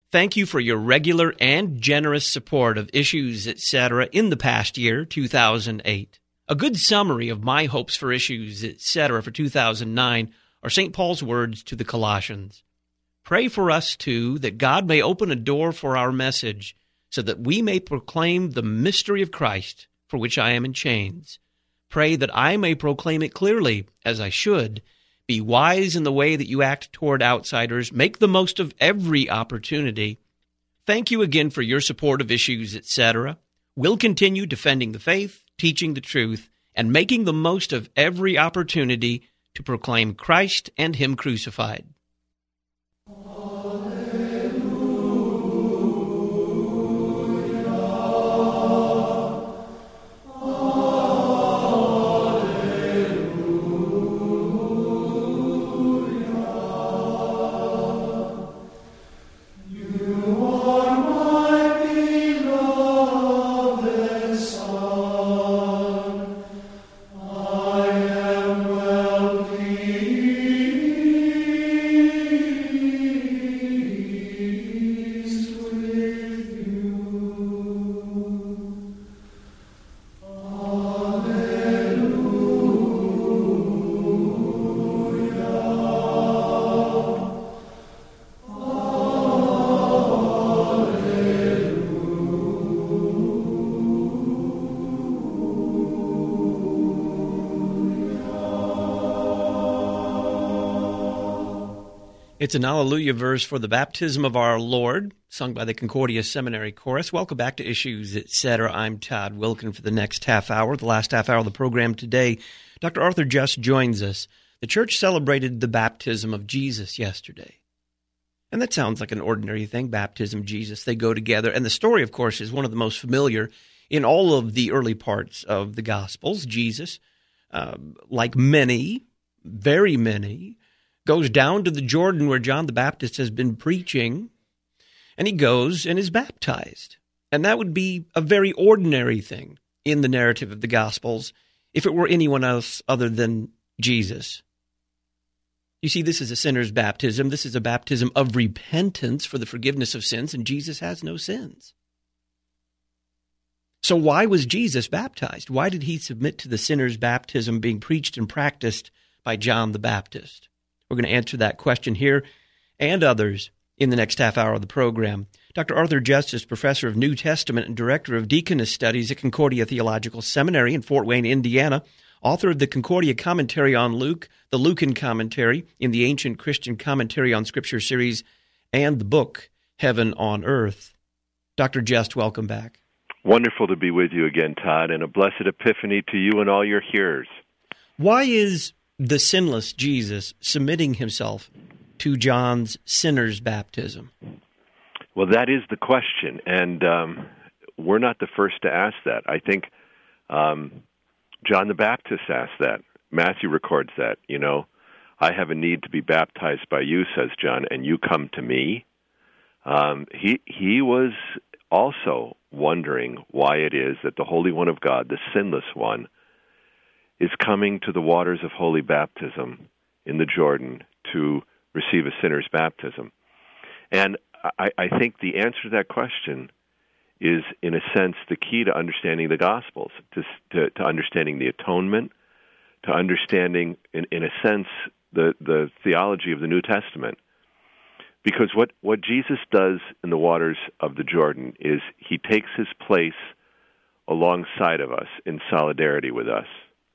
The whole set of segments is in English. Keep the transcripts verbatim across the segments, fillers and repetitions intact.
Thank you for your regular and generous support of Issues, et cetera in the past year, two thousand eight. A good summary of my hopes for Issues, et cetera for two thousand nine are Saint Paul's words to the Colossians. Pray for us, too, that God may open a door for our message so that we may proclaim the mystery of Christ, for which I am in chains. Pray that I may proclaim it clearly, as I should. Be wise in the way that you act toward outsiders. Make the most of every opportunity. Thank you again for your support of Issues, et cetera. We'll continue defending the faith, teaching the truth, and making the most of every opportunity to proclaim Christ and Him crucified. It's an Alleluia verse for the baptism of our Lord, sung by the Concordia Seminary Chorus. Welcome back to Issues, et cetera. I'm Todd Wilkin for the next half hour, the last half hour of the program today. Doctor Arthur Just joins us. The church celebrated the baptism of Jesus yesterday. And that sounds like an ordinary thing, baptism, Jesus, they go together. And the story, of course, is one of the most familiar in all of the early parts of the Gospels. Jesus, uh, like many, very many, goes down to the Jordan where John the Baptist has been preaching, and he goes and is baptized. And that would be a very ordinary thing in the narrative of the Gospels if it were anyone else other than Jesus. You see, this is a sinner's baptism. This is a baptism of repentance for the forgiveness of sins, and Jesus has no sins. So why was Jesus baptized? Why did he submit to the sinner's baptism being preached and practiced by John the Baptist? We're going to answer that question here and others in the next half hour of the program. Doctor Arthur Just is professor of New Testament and director of Deaconess Studies at Concordia Theological Seminary in Fort Wayne, Indiana, author of the Concordia Commentary on Luke, the Lucan Commentary in the Ancient Christian Commentary on Scripture series, and the book Heaven on Earth. Doctor Just, welcome back. Wonderful to be with you again, Todd, and a blessed epiphany to you and all your hearers. Why is the sinless Jesus submitting himself to John's sinner's baptism? Well, that is the question, and um, we're not the first to ask that. I think um, John the Baptist asked that. Matthew records that, you know, I have a need to be baptized by you, says John, and you come to me. Um, he he was also wondering why it is that the Holy One of God, the sinless one, is coming to the waters of holy baptism in the Jordan to receive a sinner's baptism. And I, I think the answer to that question is, in a sense, the key to understanding the Gospels, to, to, to understanding the atonement, to understanding, in, in a sense, the, the theology of the New Testament. Because what, what Jesus does in the waters of the Jordan is he takes his place alongside of us in solidarity with us.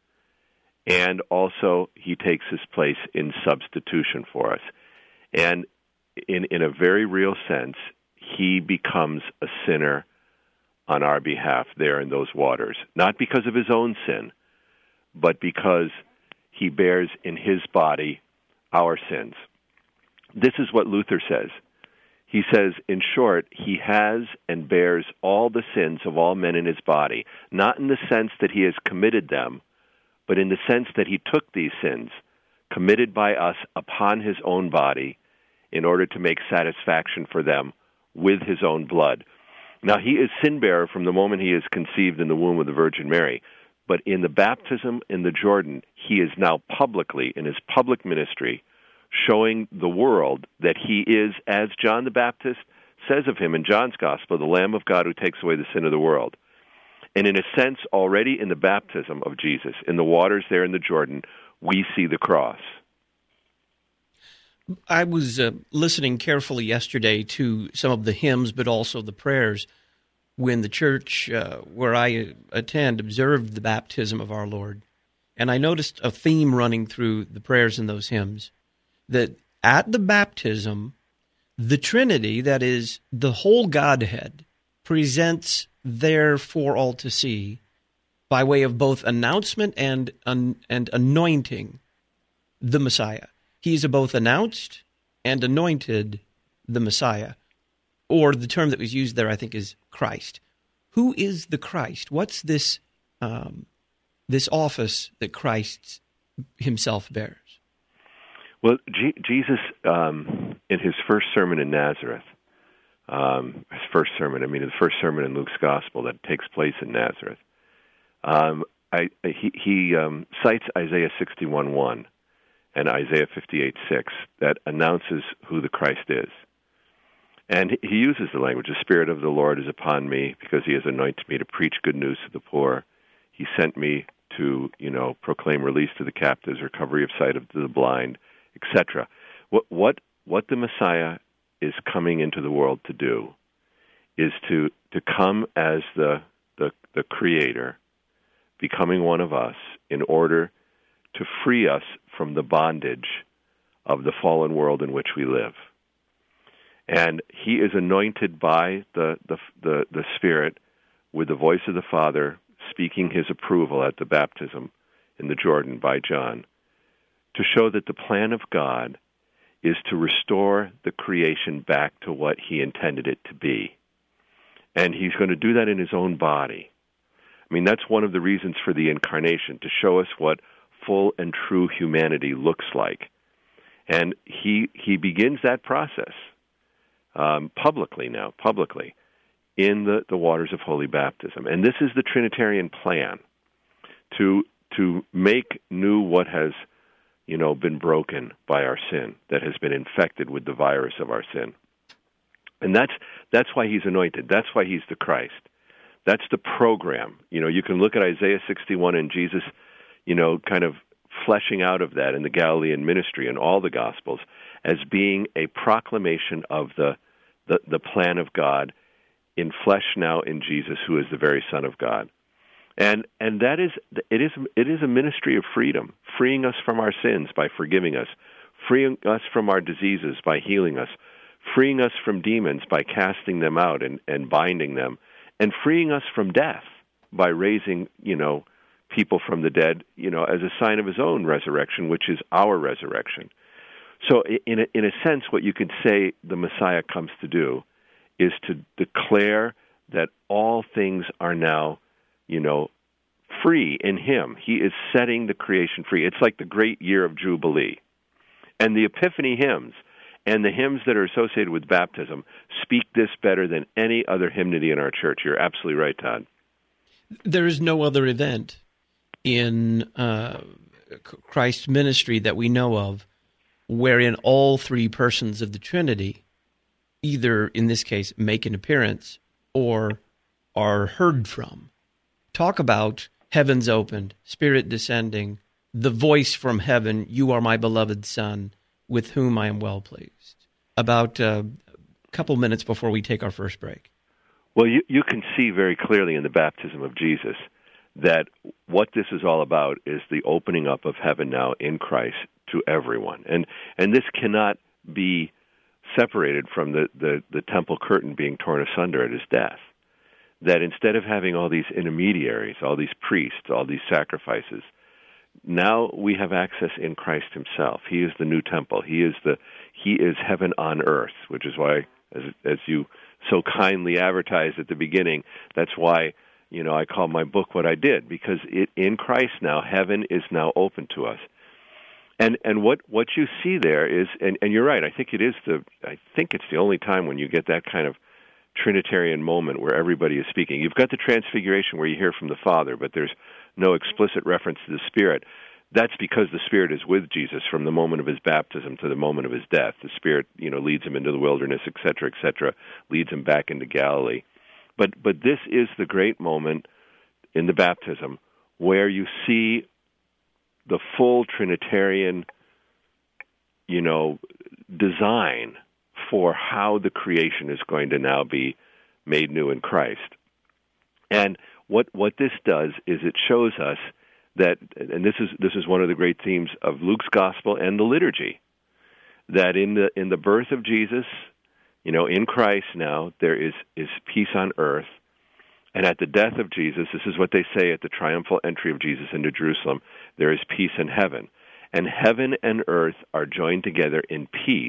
And also, he takes his place in substitution for us. And in, in a very real sense, he becomes a sinner on our behalf there in those waters. Not because of his own sin, but because he bears in his body our sins. This is what Luther says. He says, in short, he has and bears all the sins of all men in his body, not in the sense that he has committed them, but in the sense that he took these sins, committed by us upon his own body, in order to make satisfaction for them with his own blood. Now, he is sin-bearer from the moment he is conceived in the womb of the Virgin Mary, but in the baptism in the Jordan, he is now publicly, in his public ministry, showing the world that he is, as John the Baptist says of him in John's Gospel, the Lamb of God who takes away the sin of the world. And in a sense, already in the baptism of Jesus, in the waters there in the Jordan, we see the cross. I was uh, listening carefully yesterday to some of the hymns, but also the prayers, when the church uh, where I attend observed the baptism of our Lord. And I noticed a theme running through the prayers in those hymns, that at the baptism, the Trinity, that is, the whole Godhead, presents there for all to see by way of both announcement and un- and anointing the Messiah. He is both announced and anointed the Messiah. Or the term that was used there, I think, is Christ. Who is the Christ? What's this um, this office that Christ himself bears? Well, G- Jesus, um, in his first sermon in Nazareth, um, his first sermon, I mean, the first sermon in Luke's Gospel that takes place in Nazareth, um, I, he, he um, cites Isaiah sixty-one one and Isaiah fifty-eight six that announces who the Christ is. And he uses the language, the Spirit of the Lord is upon me because he has anointed me to preach good news to the poor. He sent me to, you know, proclaim release to the captives, recovery of sight of the blind, et cetera. What, what, what the Messiah is coming into the world to do is to, to come as the, the, the Creator, becoming one of us in order to free us from the bondage of the fallen world in which we live. And he is anointed by the, the the the Spirit with the voice of the Father speaking his approval at the baptism in the Jordan by John, to show that the plan of God is to restore the creation back to what he intended it to be. And he's going to do that in his own body. I mean, that's one of the reasons for the incarnation, to show us what full and true humanity looks like. And he he begins that process. Um, publicly now, publicly, in the, the waters of holy baptism. And this is the Trinitarian plan, to to make new what has, you know, been broken by our sin, that has been infected with the virus of our sin. And that's that's why he's anointed. That's why he's the Christ. That's the program. You know, you can look at Isaiah sixty-one and Jesus, you know, kind of fleshing out of that in the Galilean ministry and all the Gospels as being a proclamation of the The, the plan of God in flesh now in Jesus, who is the very Son of God. And and that is it is it is a ministry of freedom, freeing us from our sins by forgiving us, freeing us from our diseases by healing us, freeing us from demons by casting them out and, and binding them, and freeing us from death by raising, you know, people from the dead, you know, as a sign of his own resurrection, which is our resurrection. So in a, in a sense, what you could say the Messiah comes to do is to declare that all things are now, you know, free in him. He is setting the creation free. It's like the great year of Jubilee. And the Epiphany hymns and the hymns that are associated with baptism speak this better than any other hymnody in our church. You're absolutely right, Todd. There is no other event in uh, Christ's ministry that we know of wherein all three persons of the Trinity either, in this case, make an appearance or are heard from. Talk about heavens opened, Spirit descending, the voice from heaven, you are my beloved Son, with whom I am well pleased. About uh, a couple minutes before we take our first break. Well, you, you can see very clearly in the baptism of Jesus that what this is all about is the opening up of heaven now in Christ to everyone. And and this cannot be separated from the, the, the temple curtain being torn asunder at his death. That instead of having all these intermediaries, all these priests, all these sacrifices, now we have access in Christ himself. He is the new temple. He is the he is heaven on earth, which is why, as as you so kindly advertised at the beginning, that's why, you know, I call my book what I did, because it, in Christ now, heaven is now open to us. And and what, what you see there is, and, and you're right, I think it is the, I think it's the only time when you get that kind of Trinitarian moment where everybody is speaking. You've got the Transfiguration where you hear from the Father, but there's no explicit reference to the Spirit. that's because the Spirit is with Jesus from the moment of his baptism to the moment of his death. The Spirit, you know, leads him into the wilderness, et cetera, et cetera, leads him back into Galilee. But but this is the great moment in the baptism where you see the full Trinitarian, you know, design for how the creation is going to now be made new in Christ. And what what this does is it shows us that, and this is this is one of the great themes of Luke's gospel and the liturgy, that in the in the birth of Jesus, you know, in Christ now there is is peace on earth, and at the death of Jesus, this is what they say at the triumphal entry of Jesus into Jerusalem, there is peace in heaven, and heaven and earth are joined together in peace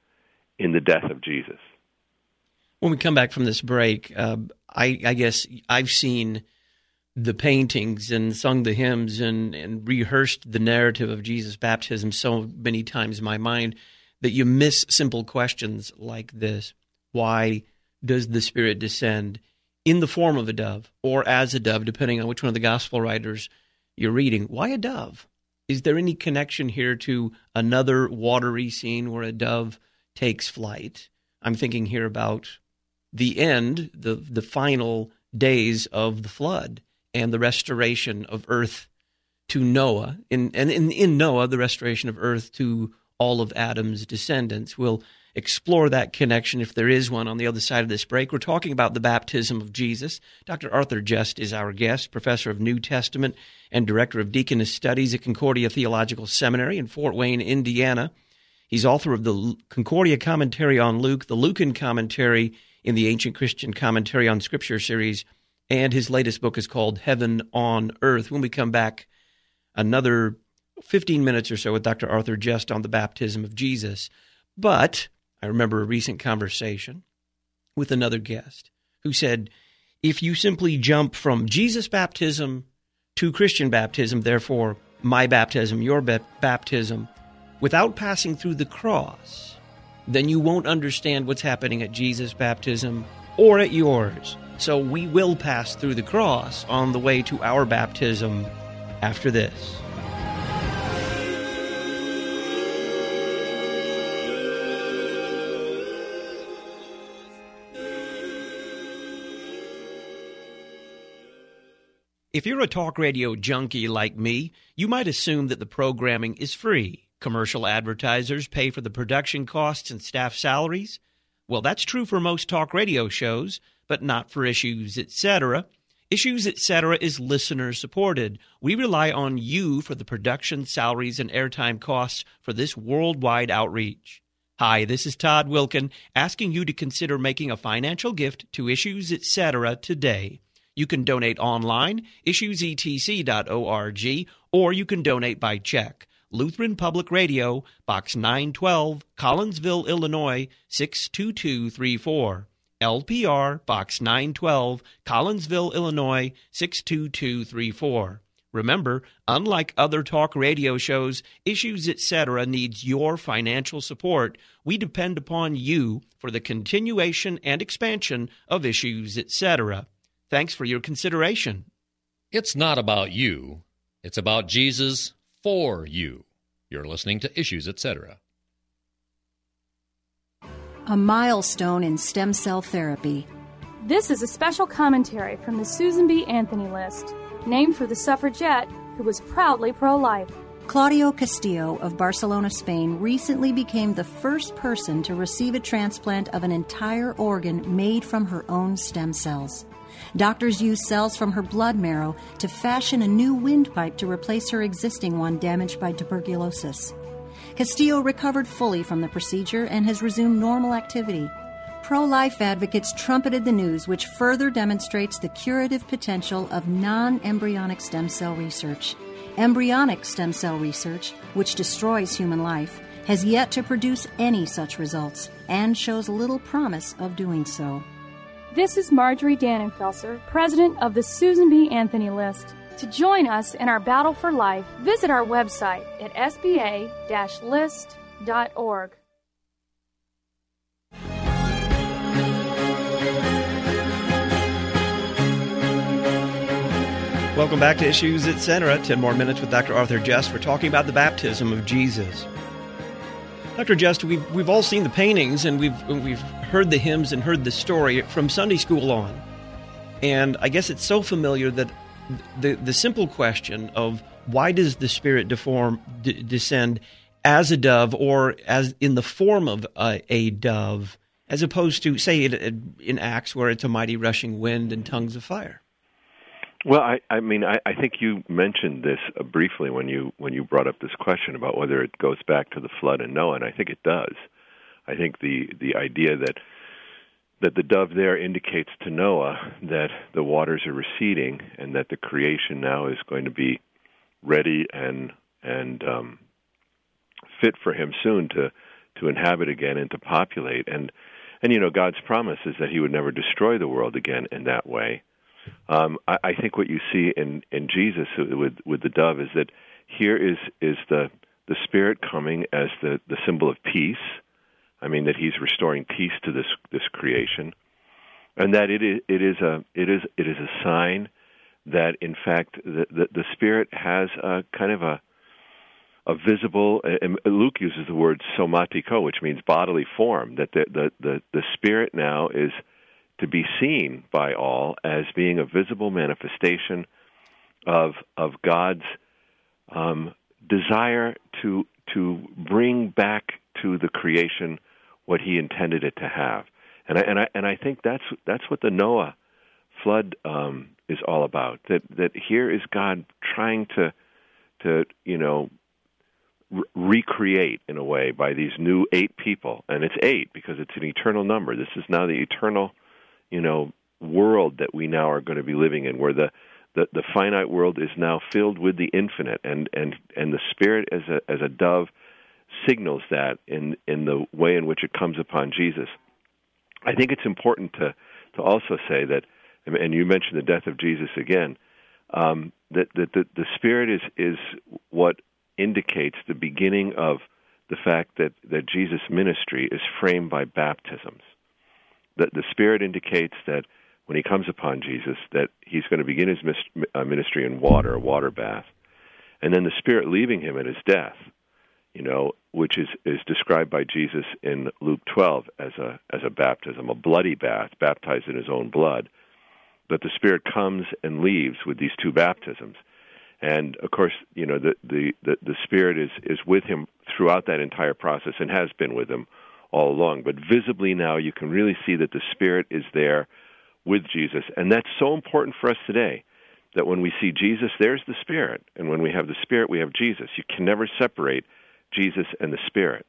in the death of Jesus. When we come back from this break, uh, I, I guess I've seen the paintings and sung the hymns and, and rehearsed the narrative of Jesus' baptism so many times in my mind that you miss simple questions like this. Why does the Spirit descend in the form of a dove or as a dove, depending on which one of the gospel writers you're reading? Why a dove? Is there any connection here to another watery scene where a dove takes flight? I'm thinking here about the end, the the final days of the flood and the restoration of earth to Noah, in, and in, in Noah, the restoration of earth to all of Adam's descendants. We'll explore that connection, if there is one, on the other side of this break. We're talking about the baptism of Jesus. Doctor Arthur Just is our guest, professor of New Testament and director of Deaconess Studies at Concordia Theological Seminary in Fort Wayne, Indiana. He's author of the Concordia Commentary on Luke, the Lucan Commentary in the Ancient Christian Commentary on Scripture series, and his latest book is called Heaven on Earth. When we come back, another fifteen minutes or so with Doctor Arthur Just on the baptism of Jesus. But I remember a recent conversation with another guest who said, if you simply jump from Jesus' baptism to Christian baptism, therefore my baptism, your baptism, without passing through the cross, then you won't understand what's happening at Jesus' baptism or at yours. So we will pass through the cross on the way to our baptism after this. If you're a talk radio junkie like me, you might assume that the programming is free. Commercial advertisers pay for the production costs and staff salaries. Well, that's true for most talk radio shows, but not for Issues, et cetera. Issues, et cetera is listener-supported. We rely on you for the production, salaries, and airtime costs for this worldwide outreach. Hi, this is Todd Wilkin, asking you to consider making a financial gift to Issues, et cetera today. You can donate online, issues e t c dot org, or you can donate by check. Lutheran Public Radio, Box nine twelve, Collinsville, Illinois, six two two three four. L P R, Box nine twelve, Collinsville, Illinois, six two two three four. Remember, unlike other talk radio shows, Issues, et cetera needs your financial support. We depend upon you for the continuation and expansion of Issues, et cetera. Thanks for your consideration. It's not about you. It's about Jesus for you. You're listening to Issues, et cetera. A milestone in stem cell therapy. This is a special commentary from the Susan B. Anthony List, named for the suffragette who was proudly pro-life. Claudio Castillo of Barcelona, Spain, recently became the first person to receive a transplant of an entire organ made from her own stem cells. Doctors used cells from her blood marrow to fashion a new windpipe to replace her existing one damaged by tuberculosis. Castillo recovered fully from the procedure and has resumed normal activity. Pro-life advocates trumpeted the news, which further demonstrates the curative potential of non-embryonic stem cell research. Embryonic stem cell research, which destroys human life, has yet to produce any such results and shows little promise of doing so. This is Marjorie Dannenfelser, president of the Susan B. Anthony List. To join us in our battle for life, visit our website at s b a dash list dot org. Welcome back to Issues, et cetera. Ten more minutes with Doctor Arthur Just. We're talking about the baptism of Jesus. Doctor Just, we've, we've all seen the paintings, and we've, we've heard the hymns and heard the story from Sunday school on. And I guess it's so familiar that the, the simple question of why does the Spirit deform, d- descend as a dove or as in the form of a, a dove, as opposed to, say, it, it, in Acts where it's a mighty rushing wind and tongues of fire? Well, I, I mean, I, I think you mentioned this uh, briefly when you when you brought up this question about whether it goes back to the flood and Noah, and I think it does. I think the, the idea that that the dove there indicates to Noah that the waters are receding and that the creation now is going to be ready and and um, fit for him soon to to inhabit again and to populate. And and you know, God's promise is that He would never destroy the world again in that way. Um, I, I think what you see in, in Jesus with with the dove is that here is is the the Spirit coming as the, the symbol of peace. I mean that He's restoring peace to this this creation, and that it is it is a it is it is a sign that in fact the the, the Spirit has a kind of a a visible. And Luke uses the word somatiko, which means bodily form. That the the the, the Spirit now is to be seen by all as being a visible manifestation of of God's um, desire to to bring back to the creation what He intended it to have, and I and I and I think that's that's what the Noah flood um, is all about. That that here is God trying to to you know re- recreate in a way by these new eight people, and it's eight because it's an eternal number. This is now the eternal you know, world that we now are going to be living in, where the, the, the finite world is now filled with the infinite, and, and, and the Spirit as a as a dove signals that in, in the way in which it comes upon Jesus. I think it's important to, to also say that, and you mentioned the death of Jesus again, um, that, that the, the Spirit is, is what indicates the beginning of the fact that, that Jesus' ministry is framed by baptisms. The, the Spirit indicates that when He comes upon Jesus, that He's going to begin His ministry in water, a water bath, and then the Spirit leaving Him at His death, you know, which is, is described by Jesus in Luke twelve as a as a baptism, a bloody bath, baptized in His own blood. But the Spirit comes and leaves with these two baptisms, and of course, you know, the the the, the Spirit is is with Him throughout that entire process and has been with Him all along. But visibly now you can really see that the Spirit is there with Jesus. And that's so important for us today, that when we see Jesus, there's the Spirit. And when we have the Spirit, we have Jesus. You can never separate Jesus and the Spirit.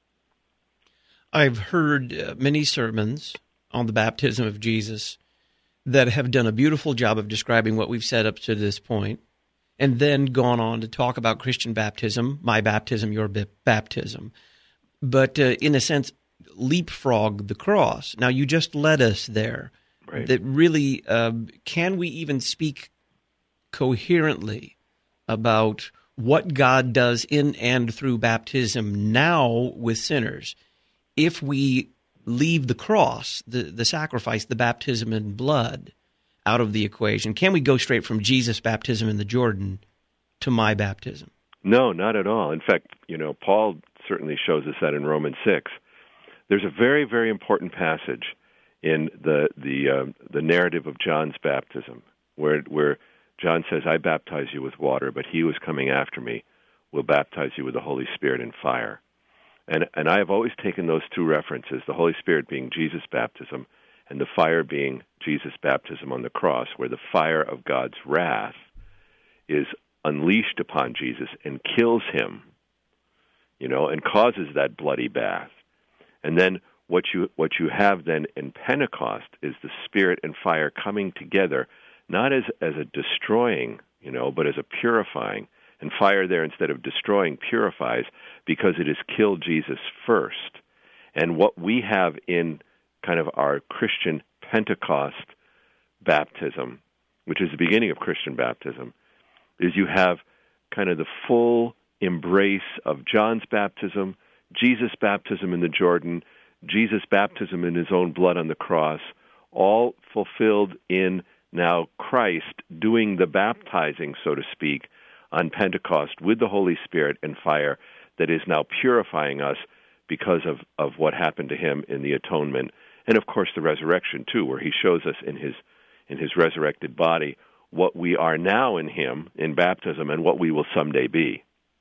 I've heard uh, many sermons on the baptism of Jesus that have done a beautiful job of describing what we've said up to this point, and then gone on to talk about Christian baptism, my baptism, your baptism. But uh, in a sense, leapfrog the cross. Now, you just led us there. Right. That really, uh, can we even speak coherently about what God does in and through baptism now with sinners if we leave the cross, the, the sacrifice, the baptism in blood out of the equation? Can we go straight from Jesus' baptism in the Jordan to my baptism? No, not at all. In fact, you know, Paul certainly shows us that in Romans six. There's a very, very important passage in the the uh, the narrative of John's baptism, where where John says, "I baptize you with water, but He who is coming after me will baptize you with the Holy Spirit and fire." And and I have always taken those two references, the Holy Spirit being Jesus' baptism, and the fire being Jesus' baptism on the cross, where the fire of God's wrath is unleashed upon Jesus and kills Him, you know, and causes that bloody bath. And then what you what you have then in Pentecost is the Spirit and fire coming together, not as, as a destroying, you know, but as a purifying. And fire there, instead of destroying, purifies, because it has killed Jesus first. And what we have in kind of our Christian Pentecost baptism, which is the beginning of Christian baptism, is you have kind of the full embrace of John's baptism, Jesus' baptism in the Jordan, Jesus' baptism in His own blood on the cross, all fulfilled in now Christ doing the baptizing, so to speak, on Pentecost with the Holy Spirit and fire that is now purifying us because of, of what happened to him in the atonement. And, of course, the resurrection, too, where he shows us in his in his resurrected body what we are now in him in baptism and what we will someday be.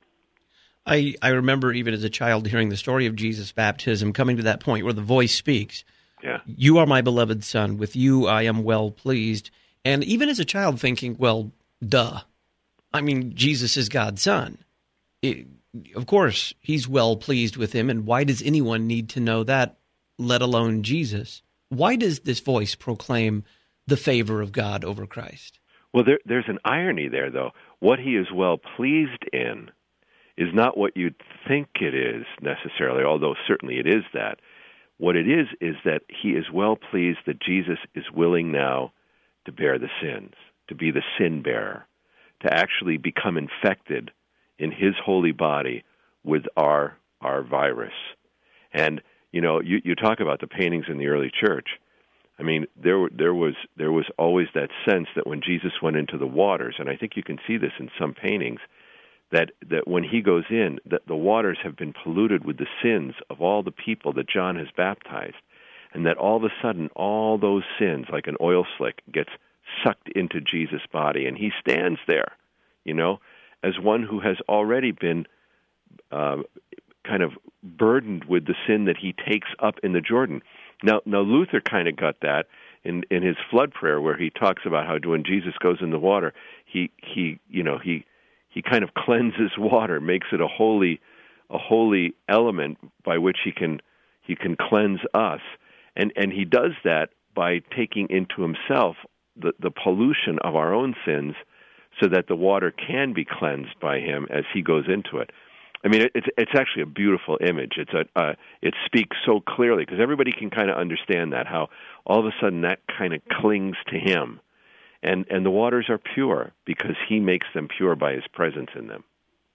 I, I remember even as a child hearing the story of Jesus' baptism, coming to that point where the voice speaks. Yeah. You are my beloved Son. With you I am well pleased. And even as a child thinking, well, duh. I mean, Jesus is God's Son. It, of course, he's well pleased with him, and why does anyone need to know that, let alone Jesus? Why does this voice proclaim the favor of God over Christ? Well, there, there's an irony there, though. What he is well pleased in is not what you'd think it is necessarily, although certainly it is that. What it is is that he is well pleased that Jesus is willing now to bear the sins, to be the sin bearer, to actually become infected in his holy body with our our virus. And, you know, you, you talk about the paintings in the early church. I mean, there there was there was always that sense that when Jesus went into the waters, and I think you can see this in some paintings, that, that when he goes in, that the waters have been polluted with the sins of all the people that John has baptized, and that all of a sudden all those sins, like an oil slick, gets sucked into Jesus' body, and he stands there, you know, as one who has already been uh, kind of burdened with the sin that he takes up in the Jordan. Now, now Luther kind of got that in, in his flood prayer, where he talks about how when Jesus goes in the water, he he you know he he kind of cleanses water, makes it a holy a holy element by which he can he can cleanse us, and and he does that by taking into himself the the pollution of our own sins, so that the water can be cleansed by him as he goes into it. I mean, it's it's actually a beautiful image. It's a uh, it speaks so clearly because everybody can kind of understand that, how all of a sudden that kind of clings to him, and and the waters are pure because he makes them pure by his presence in them.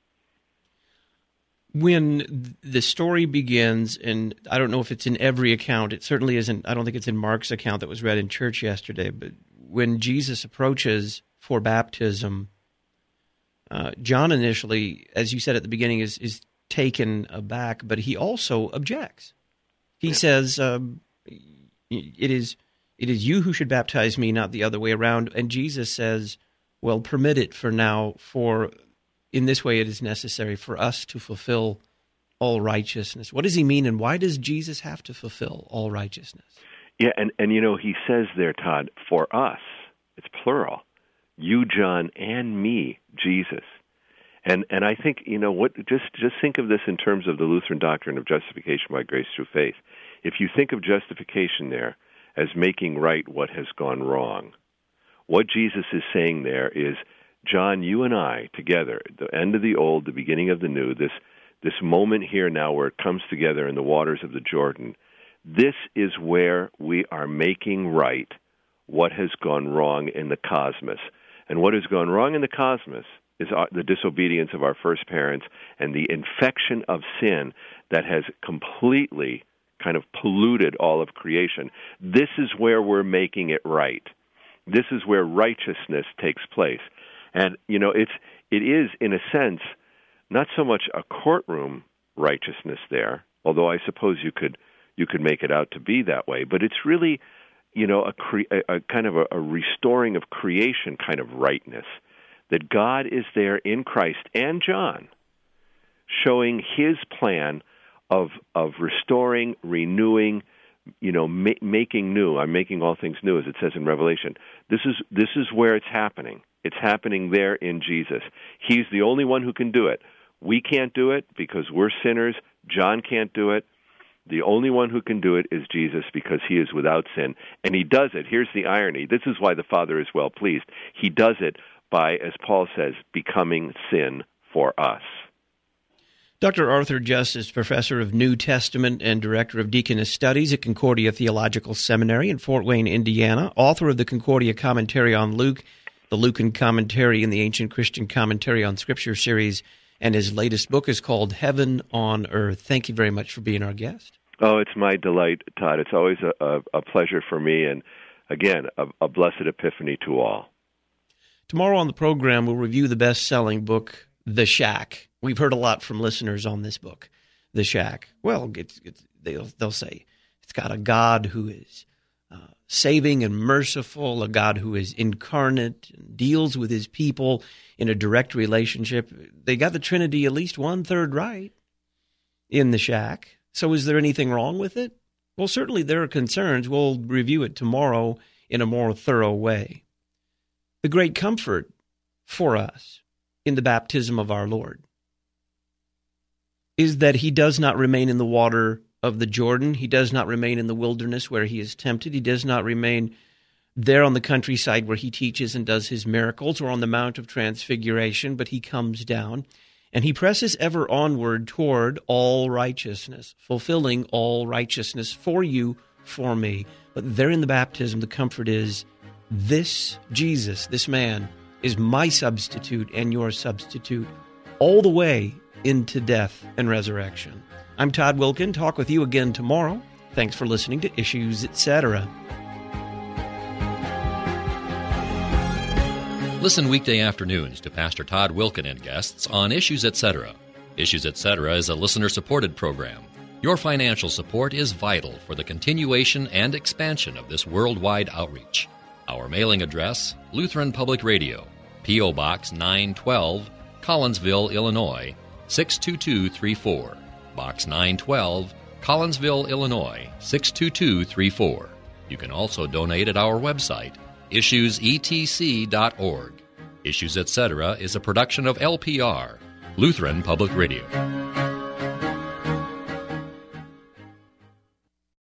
When the story begins, and I don't know if it's in every account, it certainly isn't. I don't think it's in Mark's account that was read in church yesterday. But when Jesus approaches for baptism, Uh, John initially, as you said at the beginning, is, is taken aback, but he also objects. He yeah. says, um, it is it is you who should baptize me, not the other way around. And Jesus says, well, permit it for now, for in this way it is necessary for us to fulfill all righteousness. What does he mean, and why does Jesus have to fulfill all righteousness? Yeah, and, and you know, he says there, Todd, for us, it's plural. You, John, and me, Jesus. And and I think, you know, what just, just think of this in terms of the Lutheran doctrine of justification by grace through faith. If you think of justification there as making right what has gone wrong, what Jesus is saying there is, John, you and I together, the end of the old, the beginning of the new, this this moment here now where it comes together in the waters of the Jordan, this is where we are making right what has gone wrong in the cosmos. And what has gone wrong in the cosmos is the disobedience of our first parents and the infection of sin that has completely kind of polluted all of creation. This is where we're making it right. This is where righteousness takes place. And, you know, it's it is, in a sense, not so much a courtroom righteousness there, although I suppose you could you could make it out to be that way, but it's really, you know, a, cre- a, a kind of a, a restoring of creation kind of rightness, that God is there in Christ and John, showing his plan of of restoring, renewing, you know, ma- making new. I'm making all things new, as it says in Revelation. This is this is where it's happening. It's happening there in Jesus. He's the only one who can do it. We can't do it because we're sinners. John can't do it. The only one who can do it is Jesus, because he is without sin. And he does it. Here's the irony. This is why the Father is well pleased. He does it by, as Paul says, becoming sin for us. Doctor Arthur Justice, professor of New Testament and director of Deaconess Studies at Concordia Theological Seminary in Fort Wayne, Indiana, author of the Concordia Commentary on Luke, the Lucan Commentary, and the Ancient Christian Commentary on Scripture series, and his latest book is called Heaven on Earth. Thank you very much for being our guest. Oh, it's my delight, Todd. It's always a, a, a pleasure for me, and again, a, a blessed epiphany to all. Tomorrow on the program, we'll review the best-selling book, The Shack. We've heard a lot from listeners on this book, The Shack. Well, it's, it's, they'll, they'll say it's got a God who is uh, saving and merciful, a God who is incarnate and deals with his people in a direct relationship. They got the Trinity at least one-third right in The Shack. So is there anything wrong with it? Well, certainly there are concerns. We'll review it tomorrow in a more thorough way. The great comfort for us in the baptism of our Lord is that he does not remain in the water of the Jordan. He does not remain in the wilderness where he is tempted. He does not remain there on the countryside where he teaches and does his miracles, or on the Mount of Transfiguration, but he comes down and he presses ever onward toward all righteousness, fulfilling all righteousness for you, for me. But there in the baptism, the comfort is, this Jesus, this man, is my substitute and your substitute all the way into death and resurrection. I'm Todd Wilkin. Talk with you again tomorrow. Thanks for listening to Issues, et cetera. Listen weekday afternoons to Pastor Todd Wilkin and guests on Issues, et cetera. Issues, et cetera is a listener-supported program. Your financial support is vital for the continuation and expansion of this worldwide outreach. Our mailing address, Lutheran Public Radio, P O. Box nine twelve, Collinsville, Illinois, six two two three four. Box nine twelve, Collinsville, Illinois, six two two three four. You can also donate at our website, issues e t c dot org. Issues, et cetera is a production of L P R, Lutheran Public Radio.